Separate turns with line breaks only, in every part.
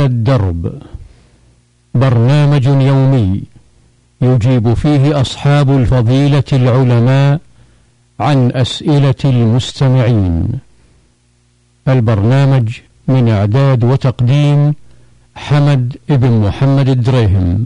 على الدرب، برنامج يومي يجيب فيه أصحاب الفضيلة العلماء عن أسئلة المستمعين. البرنامج من إعداد وتقديم حمد بن محمد الدريهم،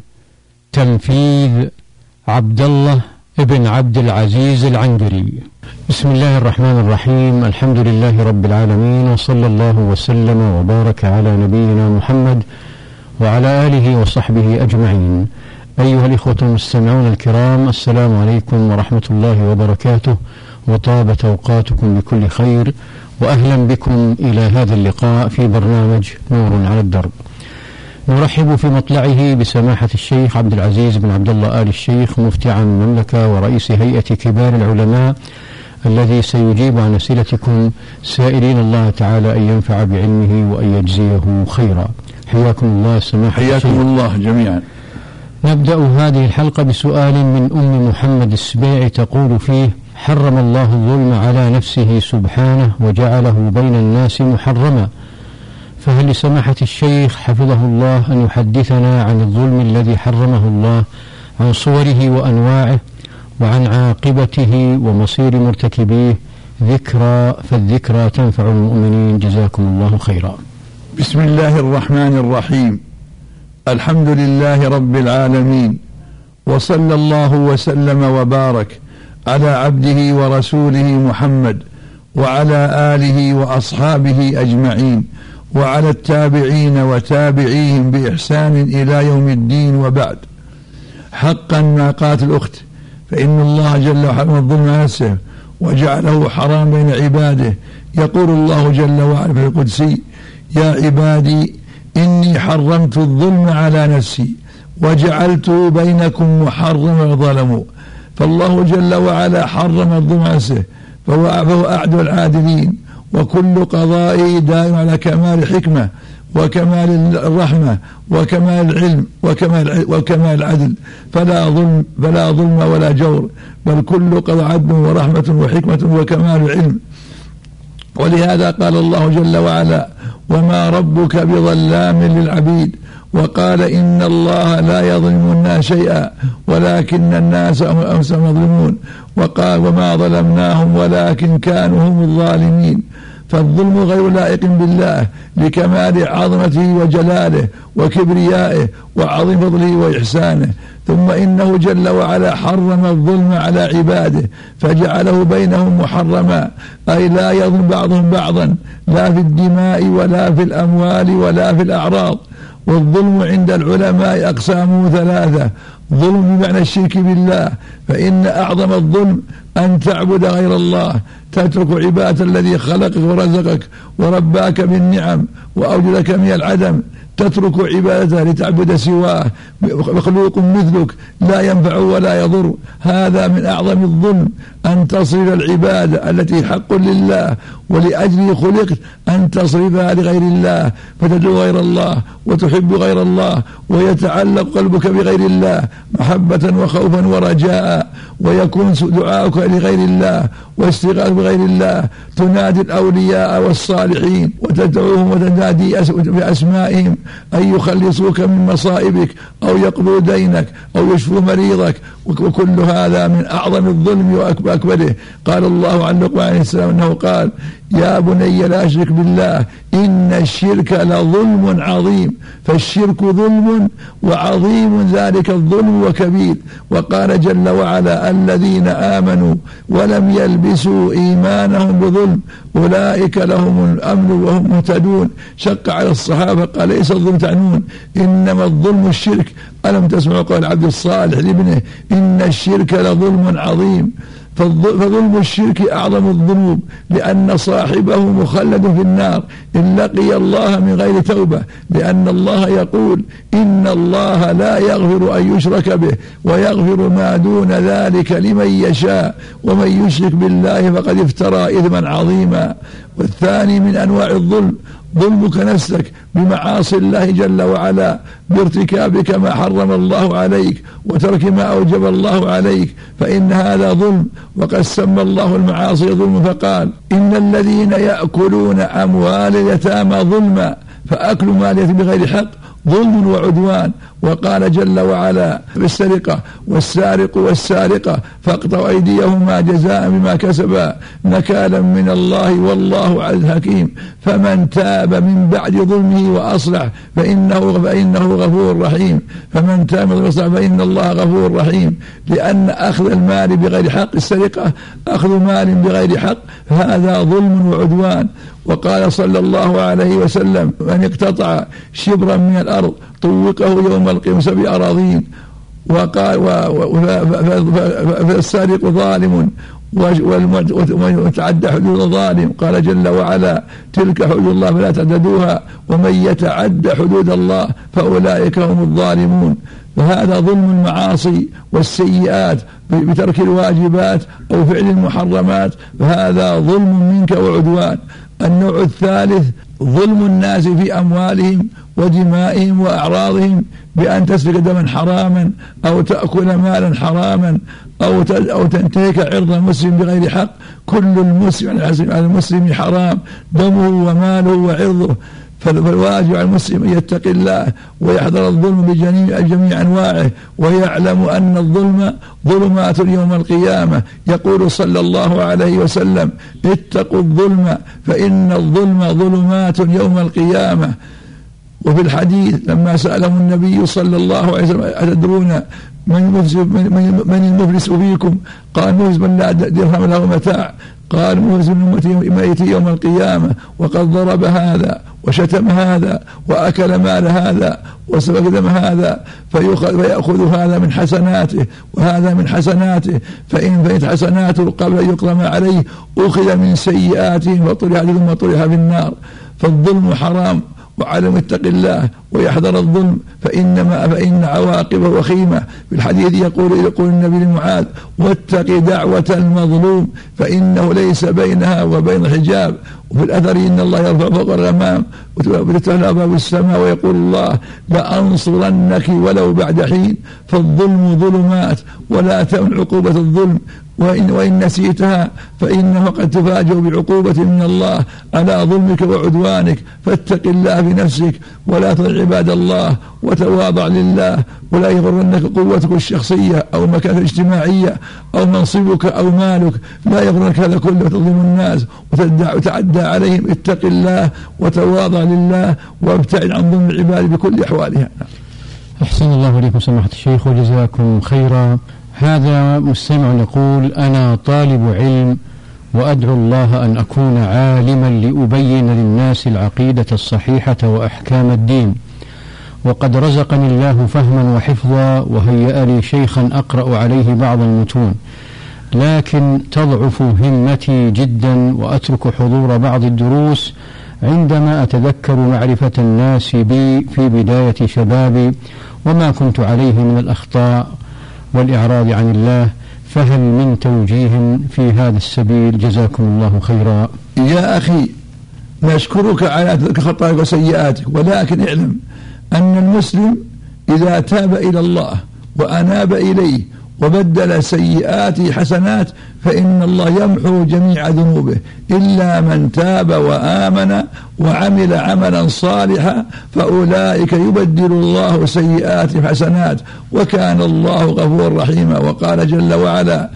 تنفيذ عبد الله بن عبد العزيز العنقري. بسم الله الرحمن الرحيم، الحمد لله رب العالمين، وصلى الله وسلم وبارك على نبينا محمد وعلى آله وصحبه أجمعين. أيها الإخوة المستمعون الكرام، السلام عليكم ورحمة الله وبركاته، وطابت أوقاتكم بكل خير، وأهلا بكم إلى هذا اللقاء في برنامج نور على الدرب. نرحب في مطلعه بسماحة الشيخ عبد العزيز بن عبد الله آل الشيخ، مفتي عام المملكة ورئيس هيئة كبار العلماء، الذي سيجيب عن أسئلتكم، سائلين الله تعالى أن ينفع بعلمه وأن يجزيه خيرا. حياكم الله سماحة الشيخ.
حياكم الله جميعا.
نبدأ هذه الحلقة بسؤال من أم محمد السبيعي، تقول فيه: حرم الله الظلم على نفسه سبحانه وجعله بين الناس محرما، فهل لسماحة الشيخ حفظه الله أن يحدثنا عن الظلم الذي حرمه الله، عن صوره وأنواعه، وعن عاقبته ومصير مرتكبيه، ذكرى فالذكرى تنفع المؤمنين، جزاكم الله خيرا.
بسم الله الرحمن الرحيم، الحمد لله رب العالمين، وصلى الله وسلم وبارك على عبده ورسوله محمد وعلى آله وأصحابه أجمعين، وعلى التابعين وتابعيهم بإحسان إلى يوم الدين، وبعد. حقا ما قالت الأخت، فإن الله جل وعلا الظلم على نفسه وجعله حرام بين عباده. يقول الله جل وعلا في القدسي: يا عبادي إني حرمت الظلم على نفسي وجعلته بينكم محرما وظلموا. فالله جل وعلا حرم الظلم على نفسه، فهو أعدل العادلين، وكل قضائه دائم على كمال الحكمة وكمال الرحمة وكمال العلم وكمال العدل، فلا ظلم ولا جور، بل كل قضاء عدل ورحمة وحكمة وكمال العلم. ولهذا قال الله جل وعلا: وما ربك بظلام للعبيد. وقال: إن الله لا يظلم الناس شيئا ولكن الناس أنفسهم يظلمون. وقال: وما ظلمناهم ولكن كانوا هم الظالمين. فالظلم غير لائق بالله لكمال عظمته وجلاله وكبريائه وعظيم فضله وإحسانه. ثم إنه جل وعلا حرم الظلم على عباده فجعله بينهم محرما، أي لا يظلم بعضهم بعضا، لا في الدماء ولا في الأموال ولا في الأعراض. والظلم عند العلماء أقسامه ثلاثة: ظلم بمعنى الشرك بالله، فإن أعظم الظلم أن تعبد غير الله، تترك عبادة الذي خلقك ورزقك ورباك بالنعم وأوجدك من العدم، تترك عبادته لتعبد سواه، مخلوق مثلك لا ينفع ولا يضر. هذا من أعظم الظلم، أن تصرف العبادة التي حق لله ولأجله خلقت أن تصرفها لغير الله، فتدعو غير الله وتحب غير الله ويتعلق قلبك بغير الله محبة وخوفا ورجاء، ويكون دعاؤك لغير الله واستغاثة بغير الله، تنادي الأولياء والصالحين وتدعوهم وتنادي بأسمائهم أن يخلصوك من مصائبك أو يقضوا دينك أو يشفوا مريضك، وكل هذا من أعظم الظلم وأكبره. قال الله عن لقمان عليه السلام أنه قال: يا بني لا أشرك بالله إن الشرك لظلم عظيم. فالشرك ظلم وعظيم ذلك الظلم وكبير. وقال جل وعلا: الذين آمنوا ولم يلبسوا إيمانهم بظلم أولئك لهم الأمن وهم مهتدون. شق على الصحابة قال: ليس الظلم تعنون، إنما الظلم الشرك. ألم تسمعوا قول عبد الصالح لابنه: إن الشرك لظلم عظيم. فظلم الشرك أعظم الذنوب، لأن صاحبه مخلد في النار إن لقي الله من غير توبة، لأن الله يقول: إن الله لا يغفر أن يشرك به ويغفر ما دون ذلك لمن يشاء، ومن يشرك بالله فقد افترى إثما عظيما. والثاني من أنواع الظلم ظلمك نفسك بمعاصي الله جل وعلا، بارتكابك ما حرم الله عليك وترك ما أوجب الله عليك، فإن هذا ظلم. وقد سمى الله المعاصي ظلم فقال: إن الذين يأكلون أموال اليتامى ظلما فأكل مال اليتيم بغير حق ظلم وعدوان. وقال جل وعلا بالسرقة والسارق والسارقة فاقطعوا أيديهما جزاء بما كسبا نكالا من الله والله عزيز حكيم. فمن تاب من بعد ظلمه وأصلح فإنه غفور رحيم. فمن تاب من وأصلح فإن الله غفور رحيم. لأن أخذ المال بغير حق، السرقة أخذ مال بغير حق، هذا ظلم وعدوان. وقال صلى الله عليه وسلم: من اقتطع شبرا من الأرض طوقه يوم القيامة 7 أراضين. وقال فالسارق ظالم وتعدى حدود ظالم. قال جل وعلا: تلك حدود الله فلا تعتدوها ومن يتعدى حدود الله فأولئك هم الظالمون. فهذا ظلم المعاصي والسيئات بترك الواجبات أو فعل المحرمات، فهذا ظلم منك وعدوان. النوع الثالث ظلم الناس في أموالهم ودمائهم وأعراضهم بأن تسفك دما حراما أو تأكل مالا حراما أو تنتهك عرض المسلم بغير حق. كل المسلم على المسلم حرام دمه وماله وعرضه. فالواجب على المسلم أن يتقي الله ويحذر الظلم بجميع أنواعه، ويعلم أن الظلم ظلمات يوم القيامة. يقول صلى الله عليه وسلم: اتقوا الظلم فإن الظلم ظلمات يوم القيامة. وفي الحديث لما سألهم النبي صلى الله عليه وسلم: أتدرون من المفلس فيكم؟ قال: مفلس من لا درهم له متاع. قال: مفلس من يأتي يوم القيامة وقد ضرب هذا وشتم هذا وأكل مال هذا وسفك دم هذا، فيأخذ هذا من حسناته وهذا من حسناته، فإن حسناته قبل أن يقرم عليه أخذ من سيئاتهم فطرح ثم طرح في النار. فالظلم حرام، وعلى اتق الله ويحذر الظلم فإن عواقبه وخيمة. في الحديث يقول النبي لمعاذ: واتق دعوة المظلوم فإنه ليس بينها وبين حجاب. وفي الأثر: إن الله يرفع فوق الغمام وتفتح أبواب السماء ويقول الله: لأنصرنك ولو بعد حين. فالظلم ظلمات، ولا تمن عقوبة الظلم، وإن نسيتها فإنه قد تفاجأ بعقوبة من الله على ظلمك وعدوانك. فاتق الله بنفسك ولا تطع عباد الله، وتواضع لله، ولا يغرنك قوتك الشخصية أو مكانتك الاجتماعية أو منصبك أو مالك، لا يغرنك هذا كله وتظلم الناس وتعدى عليهم. اتق الله وتواضع لله وابتعد عن ظلم العباد بكل أحوالها.
أحسن الله إليكم سماحة الشيخ وجزاكم خيرا. هذا مستمع يقول: أنا طالب علم وأدعو الله أن أكون عالما لأبين للناس العقيدة الصحيحة وأحكام الدين، وقد رزقني الله فهما وحفظا وهيأ لي شيخا أقرأ عليه بعض المتون، لكن تضعف همتي جدا وأترك حضور بعض الدروس عندما أتذكر معرفة الناس بي في بداية شبابي وما كنت عليه من الأخطاء والإعراض عن الله، فهل من توجيه في هذا السبيل؟ جزاكم الله خيرا.
يا أخي، نشكرك على تلك خطاياك وسيئاتك، ولكن اعلم أن المسلم إذا تاب إلى الله وأناب إليه وبدل سيئاته حسنات فإن الله يمحو جميع ذنوبه، إلا من تاب وآمن وعمل عملا صالحا فأولئك يبدل الله سيئاتهم حسنات وكان الله غفورا رحيما. وقال جل وعلا: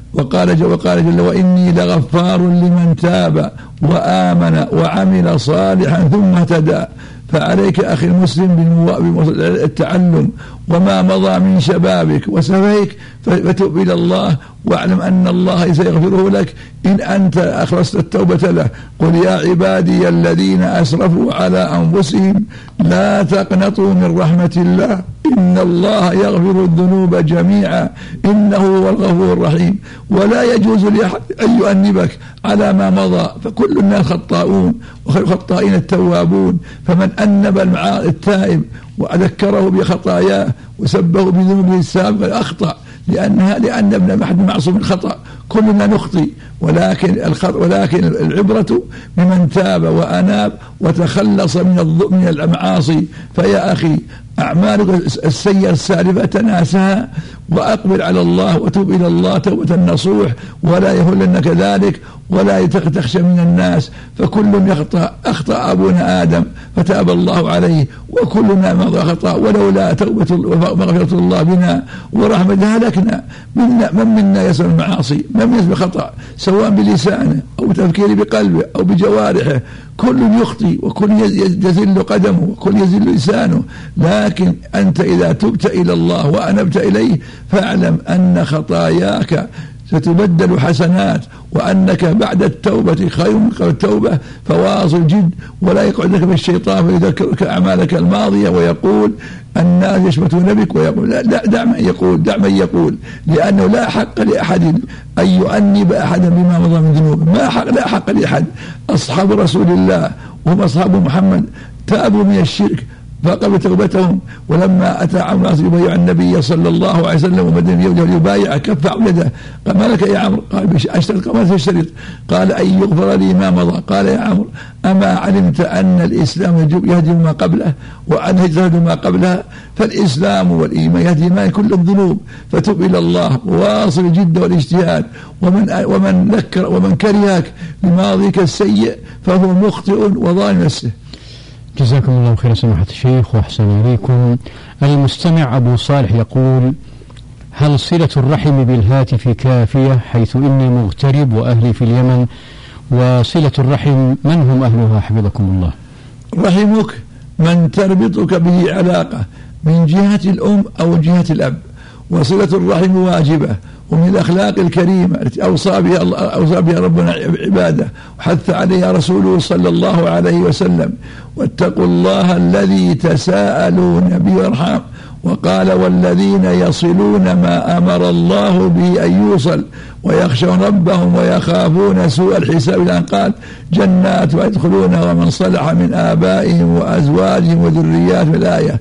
وإني لغفار لمن تاب وآمن وعمل صالحا ثم اهتدى. فعليك أخي المسلم بالتعلم وما مضى من شبابك وسفيك فتب إلى الله، واعلم أن الله سيغفره لك إن أنت أخلصت التوبة له. قل يا عبادي الذين أسرفوا على أنفسهم لا تقنطوا من رحمة الله إن الله يغفر الذنوب جميعا إنه هو الغفور الرحيم. ولا يجوز لأحد أن يؤنبك على ما مضى، فكل الناس خطاؤون وخير خطائين التوابون. فمن أنب التائب وذكره بخطاياه وسبه بذنوبه السابقة أخطأ، لأن ابن أحد معصوم من الخطأ، كلنا نخطي، ولكن العبرة بمن تاب وأناب وتخلص من المعاصي. فيا أخي أعمالك السيئة السالفة تناسها وأقبل على الله وتوب إلى الله توبة نصوح، ولا يهلنك ذلك ولا تخشى من الناس، فكل يخطأ. أخطأ أبونا آدم فتاب الله عليه، وكلنا ما خطأ، ولولا توبة ومغفرة الله بنا ورحمته هلكنا. من منا يسمع المعاصي؟ من يسمع خطأ سواء بلسانه أو بتفكيره بقلبه أو بجوارحه؟ كل يخطي وكل يزل قدمه وكل يزل لسانه، لكن أنت إذا تبت إلى الله وأنبت إليه فاعلم أن خطاياك ستبدل حسنات، وأنك بعد التوبة خير من قبل التوبة. فواصل جد، ولا يقعدك بالشيطان فيذكرك أعمالك الماضية ويقول الناس يشمتون بك، ويقول دع من يقول، لأنه لا حق لأحد أن يؤنب أحدا بما مضى من ذنوبه. لا حق لأحد. أصحاب رسول الله وهم أصحاب محمد تابوا من الشرك فقبل توبتهم، ولما أتى عمرو يبايع النبي صلى الله عليه وسلم ومدن يده ليبايع كف يده، قال ما لك يا عمرو؟ قال أشترط. قال ما تشترط؟ قال أن يغفر لي ما مضى. قال يا عمرو أما علمت أن الإسلام يهدم ما قبله وأن هجرته ما قبلها؟ فالإسلام والإيمان يهدمان كل الذنوب، فتب إلى الله وواصل الجد والاجتهاد. ومن كرهك بماضيك السيء فهو مخطئ وظالم نفسه.
جزاكم الله خير سماحة الشيخ وأحسن إليكم. المستمع أبو صالح يقول: هل صلة الرحم بالهاتف كافية حيث إني مغترب وأهلي في اليمن؟ وصلة الرحم من هم أهلها حفظكم الله؟
رحمك من تربطك به علاقة من جهة الأم أو جهة الأب، وصلة الرحم واجبة ومن الأخلاق الكريمة التي أوصى بها ربنا عباده وحث عليها رسوله صلى الله عليه وسلم: واتقوا الله الذي تساءلون به والأرحام. وقال: والذين يصلون ما أمر الله به أن يوصل ويخشون ربهم ويخافون سوء الحساب. الآن قال: جنات يدخلونها ومن صلح من آبائهم وأزواجهم وذرياتهم. الآية.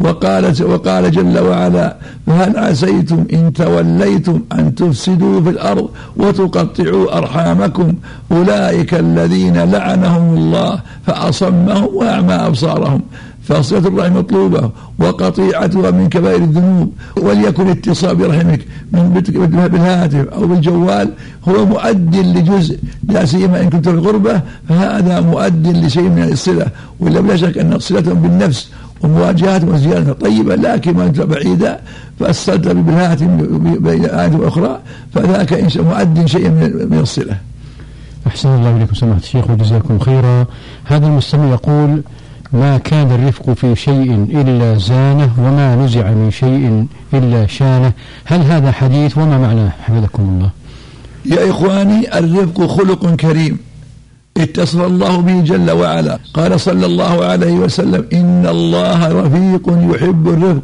وقال جل وعلا: فهل عسيتم إن توليتم أن تفسدوا في الأرض وتقطعوا أرحامكم أولئك الذين لعنهم الله فأصمهم وأعمى أبصارهم. فصلة الرحم مطلوبة وقطيعتها من كبائر الذنوب. وليكن اتصال برحمك بالهاتف أو بالجوال هو مؤد لجزء، لا سيما إن كنت في الغربة فهذا مؤد لشيء من الصلة، ولا بلا شك أن صلة بالنفس ومواجهات وزيادة طيبة، لكن ما أنت بعيدة فأصلت بالهاتف بين آية وأخرى فذاك مؤد شيء من الصلة.
أحسن الله إليكم سماحة الشيخ وجزاكم خيرا. هذا المستمع يقول: ما كان الرفق في شيء إلا زانه وما نزع من شيء إلا شانه. هل هذا حديث وما معناه حفظكم الله؟
يا إخواني، الرفق خلق كريم اتصف الله به جل وعلا. قال صلى الله عليه وسلم: إن الله رفيق يحب الرفق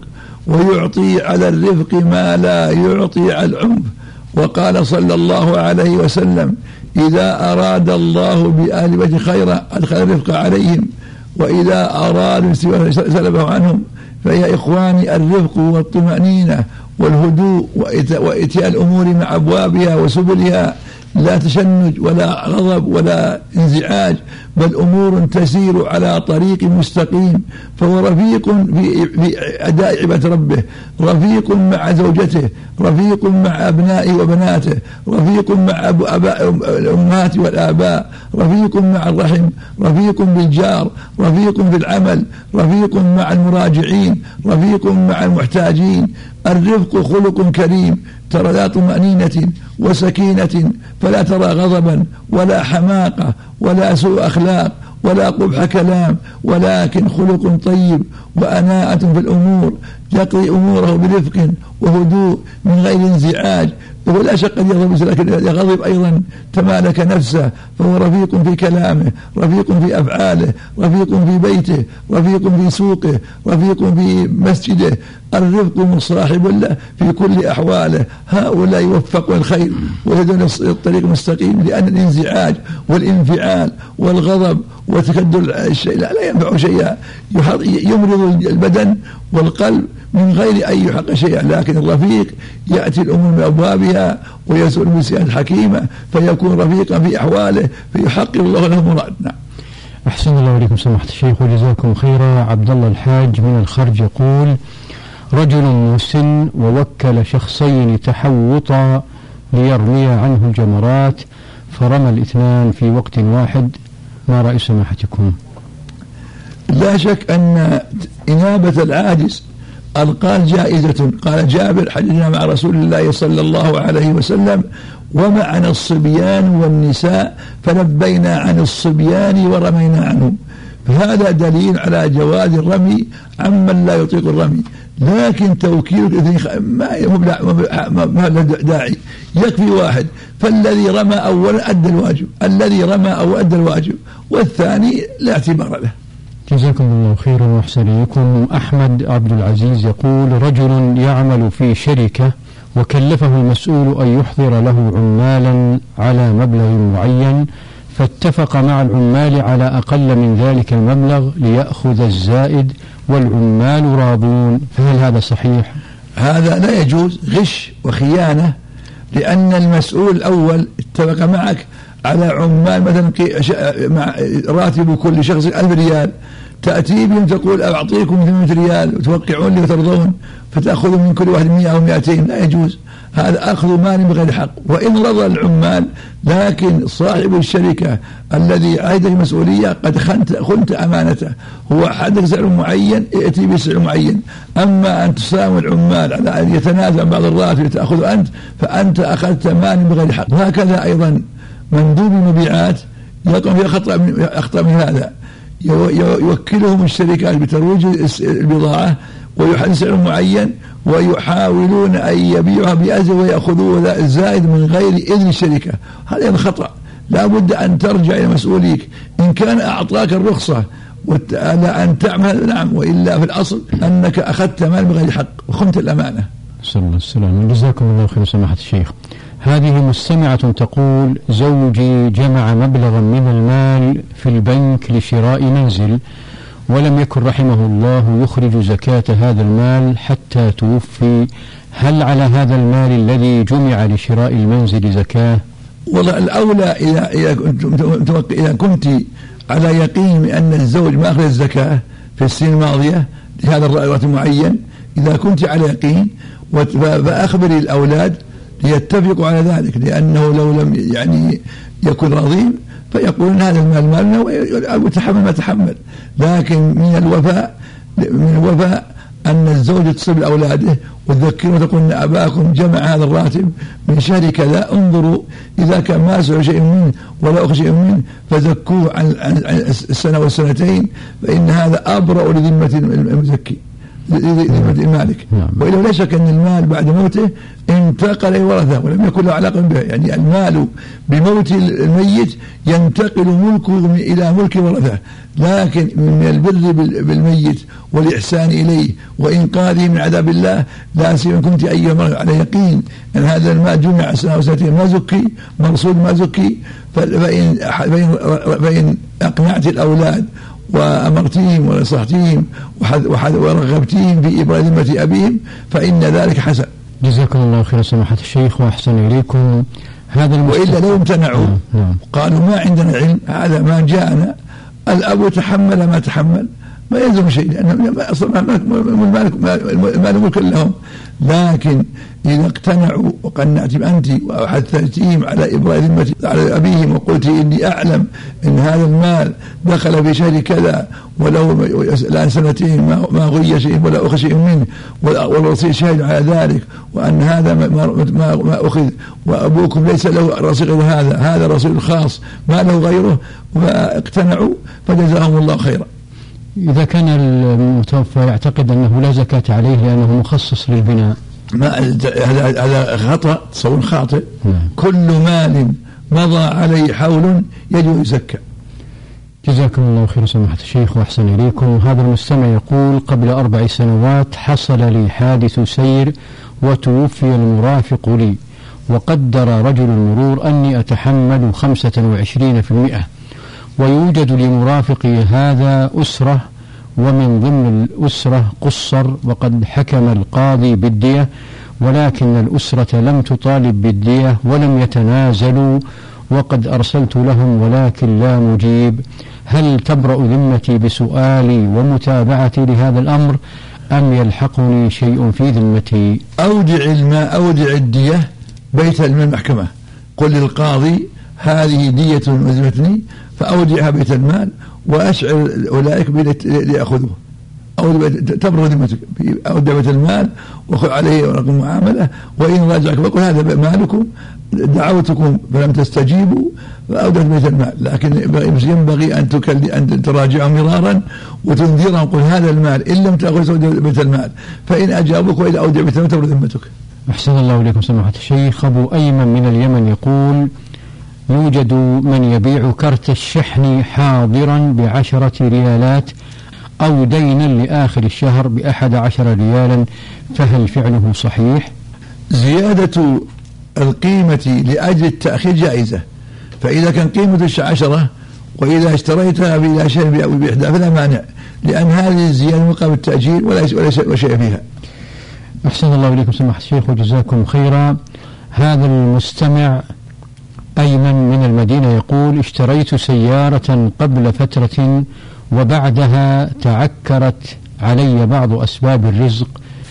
ويعطي على الرفق ما لا يعطي على العنف. وقال صلى الله عليه وسلم: إذا أراد الله بأهل بيت خيرا أدخل الرفق عليهم، وإذا أرادوا سلبه عنهم. فيا إخواني، الرفق والطمأنينة والهدوء وإتيان الأمور مع أبوابها وسبلها، لا تشنج ولا غضب ولا انزعاج، بل أمور تسير على طريق مستقيم. فهو رفيق في أداء عبادة ربه، رفيق مع زوجته، رفيق مع أبنائه وبناته، رفيق مع الأمهات والآباء، رفيق مع الرحم، رفيق بالجار، رفيق في العمل، رفيق مع المراجعين، رفيق مع المحتاجين. الرفق خلق كريم، ترى لا طمأنينة وسكينة، فلا ترى غضبا ولا حماقة ولا سوء أخلاق ولا قبح كلام، ولكن خلق طيب وأناءة في الأمور، يقضي أموره برفق وهدوء من غير انزعاج. ولا شك قد يغضب، لكن يغضب أيضا تمالك نفسه. فهو رفيق في كلامه، رفيق في أفعاله، رفيق في بيته، رفيق في سوقه، رفيق في مسجده. الرفق مصاحب له في كل أحواله. هؤلاء يوفقوا الخير ويهدون الطريق المستقيم، لأن الانزعاج والانفعال والغضب وتكدر الشيء لا ينفع شيئا، يمرض البدن والقلب من غير أن يحق شيئا، لكن الرفيق يأتي الأمور من أبوابها ويسأل بسياسة حكيمة فيكون رفيقا في أحواله فيحقق الله له مراد. نعم.
أحسن الله إليكم سماحة الشيخ وجزاكم خيرا. عبد الله الحاج من الخرج يقول: رجل مسن ووكل شخصين تحوطا ليرميا عنه الجمرات فرمى الاثنان في وقت واحد، ما رأي سماحتكم؟
لا شك أن إنابة العاجز القال جائزة. قال جابر: حججنا مع رسول الله صلى الله عليه وسلم ومعنا الصبيان والنساء فلبينا عن الصبيان ورمينا عنهم، فهذا دليل على جواز الرمي عمن لا يطيق الرمي، لكن توكيل ما له داعي، يكفي واحد، فالذي رمى أولا أدى الواجب، الذي رمى أو أدى الواجب، والثاني لا اعتبار له.
جزاكم الله خيرا وأحسن إليكم. أحمد عبد العزيز يقول: رجل يعمل في شركة وكلفه المسؤول أن يحضر له عمالا على مبلغ معين، فاتفق مع العمال على أقل من ذلك المبلغ ليأخذ الزائد والعمال راضون، فهل هذا صحيح؟
هذا لا يجوز، غش وخيانة، لأن المسؤول الأول اتفق معك على عمال مثلا راتب كل شخص 1000 ريال، تأتي بهم تقول أعطيكم 800 ريال وتوقعون لي وترضون، فتأخذوا من كل واحد 100 أو 200، لا يجوز، هذا أخذ مال بغير حق. وإن رضى العمال، لكن صاحب الشركة الذي عايد المسؤولية قد خنت أمانته، هو حدد سعر معين يأتي بسعر معين، أما أن تساوي العمال على أن يتنازع بعض الراتب تأخذ أنت، فأنت أخذت مال بغير حق. وهكذا أيضا مندوب المبيعات يقوم في أخطأ من هذا، يوكلهم الشركات بترويج البضاعة ويحدد سعر معين ويحاولون أن يبيعها بأزيد ويأخذوا الزائد من غير إذن الشركة، هذا خطأ. لا بد أن ترجع إلى مسؤوليك، إن كان أعطاك الرخصة على أن تعمل نعم، وإلا في الأصل أنك أخذت مال بغير حق وخنت الأمانة.
صلى الله عليه وسلم. جزاكم الله خير سماحة الشيخ. هذه مستمعة تقول: زوجي جمع مبلغا من المال في البنك لشراء منزل، ولم يكن رحمه الله يخرج زكاة هذا المال حتى توفي، هل على هذا المال الذي جمع لشراء المنزل زكاة؟
والله الأولى إذا كنت على يقين أن الزوج ما أخرج الزكاة في السنة الماضية لهذا الراتب المعين، إذا كنت على يقين فأخبري الأولاد ليتفقوا على ذلك، لأنه لو لم يكن راضين فيقولون هذا المال مالنا ويتحمل ما تحمل. لكن من الوفاء أن الزوج تصل لأولاده وتذكروا وتقول أن أباكم جمع هذا الراتب من شهر كذا، انظروا إذا كان ما سعى شيء منه ولا أخذ شيء منه فزكوه عن السنة والسنتين، فإن هذا أبرأ لذمة المزكي ذمة المالك. وإلا لا شك أن المال بعد موته انتقل إلى ورثة ولم يكن له علاقة به، يعني المال بموت الميت ينتقل ملكه إلى ملك ورثة، لكن من البر بالميت والإحسان إليه وإنقاذه من عذاب الله، لا سيما كنت أي مرة على يقين أن هذا المال جمع سنة وسنتين ما زكي مرصود ما زكي، فإن أقنعت الأولاد وأمرتهم ونصحتهم ورغبتهم في إبراء ذمة أبيهم فإن ذلك حسن.
جزاكم الله خير سماحة الشيخ وأحسن إليكم. هذا
وإلا لو امتنعوا قالوا ما عندنا علم، هذا ما جاءنا، الأب تحمل ما تحمل ما يلزم شيء، لأن المال ملك لهم. لكن إذا اقتنعوا وقنعتم أنت وحثتهم على إبراء ذمة على أبيهم وقلت إني أعلم أن هذا المال دخل في شهر كذا ولو الآن سنتين ما غي شيء ولا أخذ شيء منه والرصيد شاهد على ذلك، وأن هذا ما أخذ وأبوكم ليس له رصيد غير هذا رصيد خاص ما له غيره، واقتنعوا فجزاهم الله خيرا.
إذا كان المتوفى يعتقد أنه لا زكاة عليه لأنه مخصص للبناء،
هذا خطأ، تصور خاطئ. كل مال مضى عليه حول يجب يزكى.
جزاكم الله خير سماحة الشيخ وأحسن إليكم. هذا المستمع يقول: قبل 4 سنوات حصل لي حادث سير وتوفي المرافق لي، وقدر رجل المرور أني أتحمل 25%، ويوجد لمرافقي هذا أسرة ومن ضمن الأسرة قصر، وقد حكم القاضي بالدية، ولكن الأسرة لم تطالب بالدية ولم يتنازلوا، وقد أرسلت لهم ولكن لا مجيب. هل تبرأ ذمتي بسؤالي ومتابعتي لهذا الأمر أم يلحقني شيء في ذمتي؟
أودع الدية بيت المال المحكمة، قل للقاضي هذه دية لزمتني فأودعها بيت المال وأشعر أولئك ليأخذوه، أو تبرر ذمتك، أودع بيت المال وخذ عليه ورقم معاملة، وإن راجعك فقل هذا مالكم دعوتكم فلم تستجيبوا فأودعت بيت المال. لكن ينبغي أن تراجعوا مرارا وتنذرهم، قل هذا المال إن لم تأخذ بيت المال، فإن أجابوك وإذا أودع بيت المال تبرر ذمتك.
أحسن الله إليكم سماحة الشيخ. أبو أيمن من اليمن يقول: يوجد من يبيع كرت الشحن حاضرا ب10 ريالات أو دينا لآخر الشهر ب11 ريالا، فهل فعله صحيح؟
زيادة القيمة لأجل التأخير جائزة، فإذا كان قيمة 10 وإذا اشتريتها بلا شيء بإحدى فلا مانع، لأن هذه الزيادة مقابل التأجيل ولا شيء فيها.
أحسن الله إليكم سماحة الشيخ وجزاكم خيرا. هذا المستمع أيمن من المدينة يقول: اشتريت سيارة قبل فترة وبعدها تعكرت علي بعض أسباب الرزق،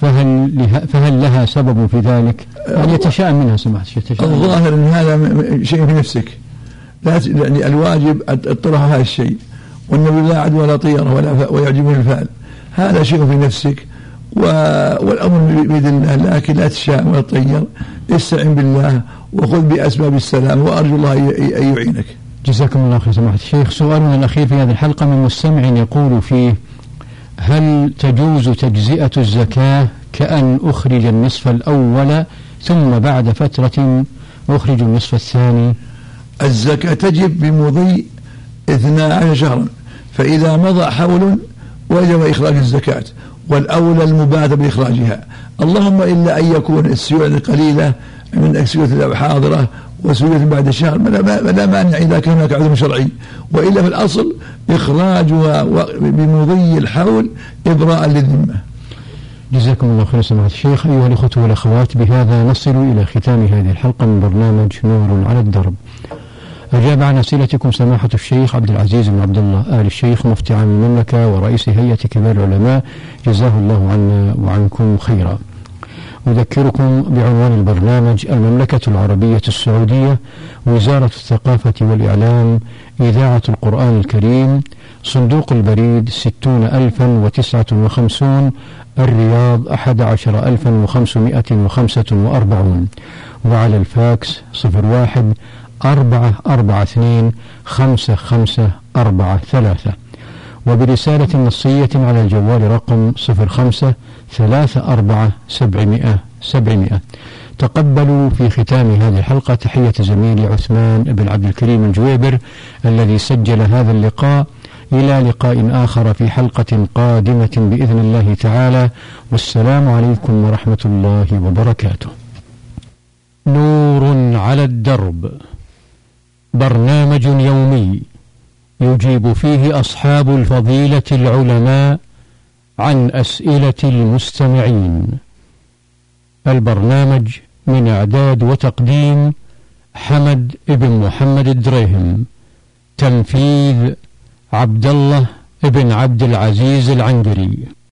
فهل لها سبب في ذلك؟ يعني يتشاءم منها سماحة الشيخ.
الظاهر أن هذا شيء في نفسك، يعني الواجب اطرح هذا الشيء، والنبي لا عدوى ولا طيرة ويعجبه الفعل، هذا شيء في نفسك والأمر بيد الله، لكن لا تشاءم ولا تطير، استعن بالله وخذ بأسباب السلام وأرجو الله أن يعينك.
جزاكم الله خير سماحة الشيخ. سؤالنا الأخير في هذه الحلقة من مستمع يقول فيه: هل تجوز تجزئة الزكاة كأن أخرج النصف الأول ثم بعد فترة أخرج النصف الثاني؟
الزكاة تجب بمضي 12 شهرا، فإذا مضى حول وجب إخراج الزكاة، والأولى المبادرة بإخراجها، اللهم إلا أن يكون السيولة قليلة من السيولة حاضرة وسيولة بعد شهر لا مانع إذا كان هناك عذر شرعي، وإلا في الأصل إخراجها بمضي الحول إبراء للذمة.
جزاكم الله خير سماحة الشيخ. أيها الأخوة والأخوات، بهذا نصل إلى ختام هذه الحلقة من برنامج نور على الدرب. أجاب عن أسئلتكم سماحة الشيخ عبد العزيز بن عبد الله آل الشيخ مفتي عام المملكة ورئيس هيئة كبار العلماء، جزاه الله عنا وعنكم خيرا. أذكركم بعنوان البرنامج: المملكة العربية السعودية، وزارة الثقافة والإعلام، إذاعة القرآن الكريم، صندوق البريد 60059، الرياض 11545، وعلى الفاكس 01-442-5543، وبرسالة نصية على الجوال رقم 05-34-700. تقبلوا في ختام هذه الحلقة تحية زميلي عثمان بن عبد الكريم الجويبر الذي سجل هذا اللقاء. إلى لقاء آخر في حلقة قادمة بإذن الله تعالى، والسلام عليكم ورحمة الله وبركاته. نور على الدرب، برنامج يومي يجيب فيه أصحاب الفضيلة العلماء عن أسئلة المستمعين. البرنامج من إعداد وتقديم حمد بن محمد الدريهم، تنفيذ عبد الله بن عبد العزيز العنقري.